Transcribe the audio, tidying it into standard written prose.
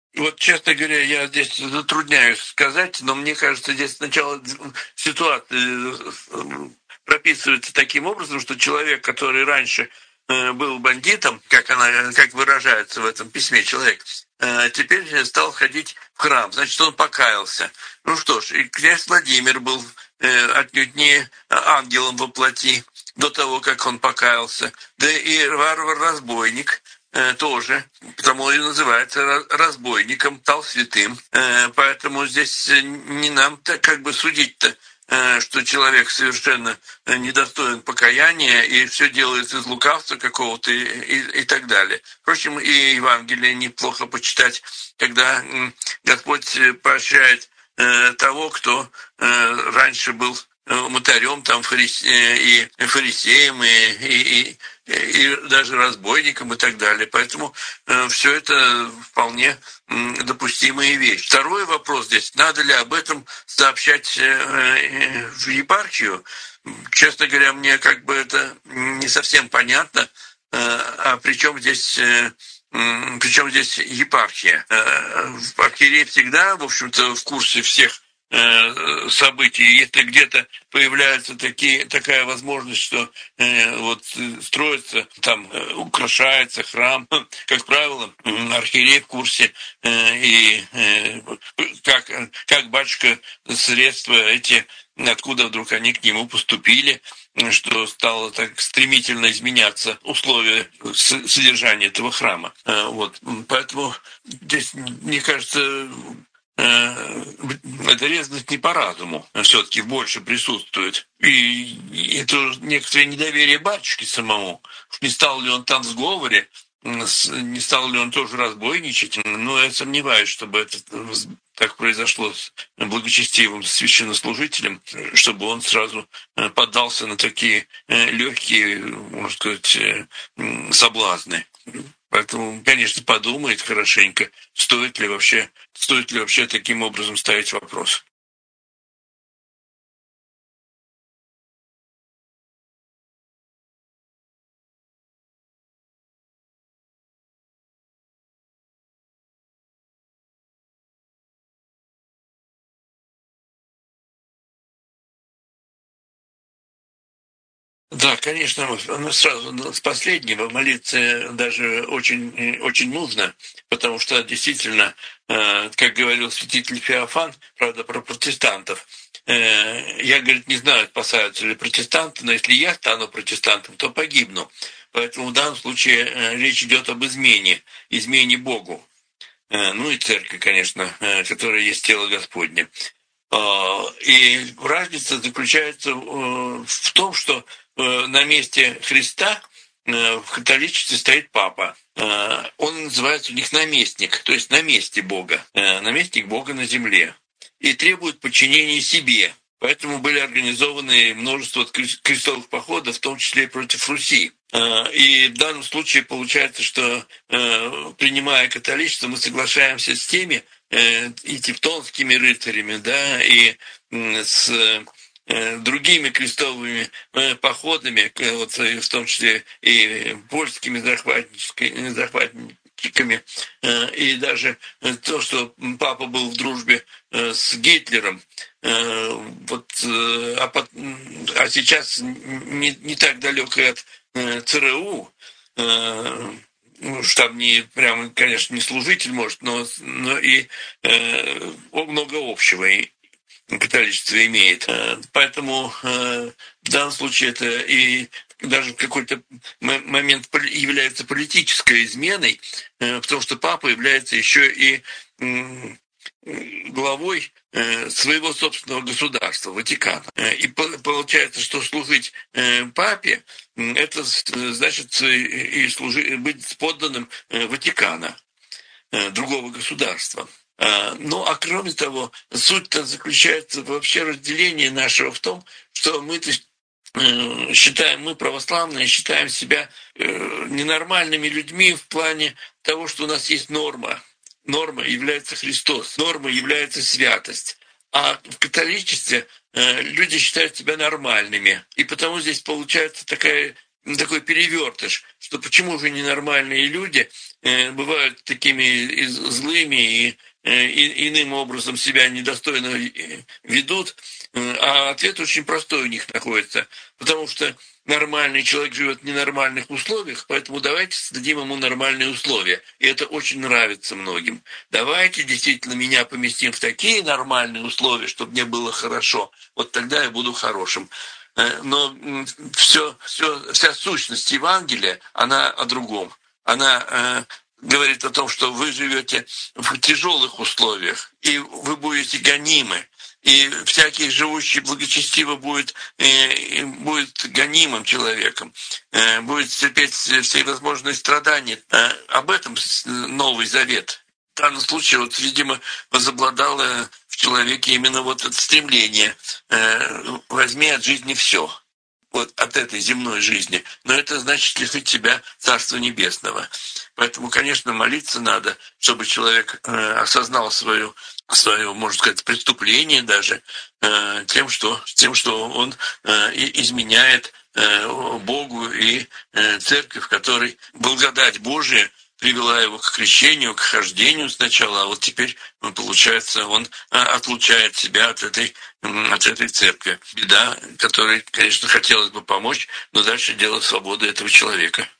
Вот, честно говоря, я здесь затрудняюсь сказать, но мне кажется, здесь сначала ситуация прописывается таким образом, что человек, который раньше был бандитом, как выражается в этом письме человек, теперь стал ходить в храм, значит, он покаялся. Ну что ж, и князь Владимир был отнюдь не ангелом во плоти до того, как он покаялся, да и варвар-разбойник тоже, потому и называется разбойником, стал святым. Поэтому здесь не нам так как бы судить-то, что человек совершенно недостоин покаяния и все делает из лукавства какого-то и так далее. Впрочем, и Евангелие неплохо почитать, когда Господь поощряет того, кто раньше был мытарем, там, и фарисеем, и даже разбойником и так далее. Поэтому все это вполне допустимые вещи. Второй вопрос здесь, надо ли об этом сообщать в епархию? Честно говоря, мне как бы это не совсем понятно, а причем здесь епархия? Архиерей всегда, в общем-то, в курсе всех событий. Если где-то появляется такая возможность, что строится, там украшается храм, как правило, архиерей в курсе, и как батюшка средства эти, откуда вдруг они к нему поступили, что стало так стремительно изменяться условия содержания этого храма. Поэтому здесь, мне кажется, эта резность не по разуму все-таки больше присутствует. И это некоторое недоверие батюшки самому. Не стал ли он там в сговоре, не стал ли он тоже разбойничать. Но я сомневаюсь, чтобы это так произошло с благочестивым священнослужителем, чтобы он сразу поддался на такие легкие, можно сказать, соблазны. Поэтому, конечно, подумает хорошенько, стоит ли вообще таким образом ставить вопрос. Да, конечно, сразу с последнего молиться даже очень нужно, потому что действительно, как говорил святитель Феофан, правда, про протестантов, я, говорит, не знаю, спасаются ли протестанты, но если я стану протестантом, то погибну. Поэтому в данном случае речь идет об измене Богу. Ну и церкви, конечно, которая есть тело Господне. И разница заключается в том, что на месте Христа в католичестве стоит папа. Он называется у них наместник, то есть на месте Бога, наместник Бога на земле. И требует подчинения себе. Поэтому были организованы множество крестовых походов, в том числе и против Руси. И в данном случае получается, что принимая католичество, мы соглашаемся с теми и тевтонскими рыцарями, да, и с другими крестовыми походами, вот, в том числе и польскими захватчиками, и даже то, что папа был в дружбе с Гитлером, а сейчас не так далек и от ЦРУ, штаб не прямо, конечно, не служитель, может, но и много общего и католичество имеет. Поэтому в данном случае это и даже в какой-то момент является политической изменой, потому что папа является еще и главой своего собственного государства, Ватикана. И получается, что служить папе, это значит и быть подданным Ватикана, другого государства. Ну, а кроме того, суть-то заключается вообще разделении нашего в том, что мы православные, считаем себя ненормальными людьми в плане того, что у нас есть норма. Норма является Христос, норма является святость. А в католичестве люди считают себя нормальными. И потому здесь получается такой перевертыш, что почему же ненормальные люди бывают такими злыми и иным образом себя недостойно ведут, а ответ очень простой у них находится, потому что нормальный человек живет в ненормальных условиях, поэтому давайте создадим ему нормальные условия. И это очень нравится многим. Давайте действительно меня поместим в такие нормальные условия, чтобы мне было хорошо. Вот тогда я буду хорошим. Но вся сущность Евангелия, она о другом. Она говорит о том, что вы живете в тяжелых условиях, и вы будете гонимы. И всякий живущий благочестиво будет гонимым человеком, будет терпеть всевозможные страдания. Об этом Новый Завет. В данном случае, вот, видимо, возобладало в человеке именно вот это стремление «возьми от жизни все». Вот от этой земной жизни. Но это значит лишить себя Царства Небесного. Поэтому, конечно, молиться надо, чтобы человек осознал свое, можно сказать, преступление даже тем, что он изменяет Богу и церкви, в которой благодать Божия привела его к крещению, к хождению сначала, а вот теперь, получается, он отлучает себя от этой церкви. Беда, которой, конечно, хотелось бы помочь, но дальше дело свободы этого человека.